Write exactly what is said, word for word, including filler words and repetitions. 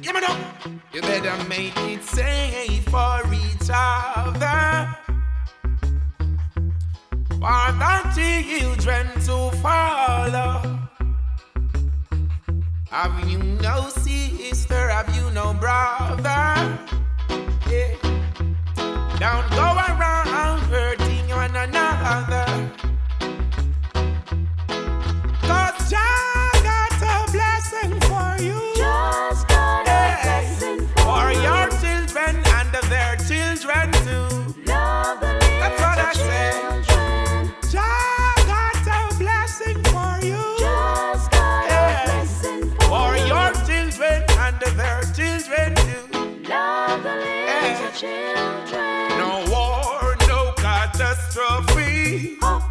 Yeah, man, up. You better make it safe for each other, for the children to follow. Have you no sister? Have you no brother? Yeah. Don't go around hurting one another. Cause Jah got a blessing for you. Just got a blessing for, for you. your children and their children too. Love the That's what I children. said. Jah got a blessing for you. Just got Yeah. a blessing for, For you. your children and their children too. Love the little Yeah. children. No war, no catastrophe. Oh,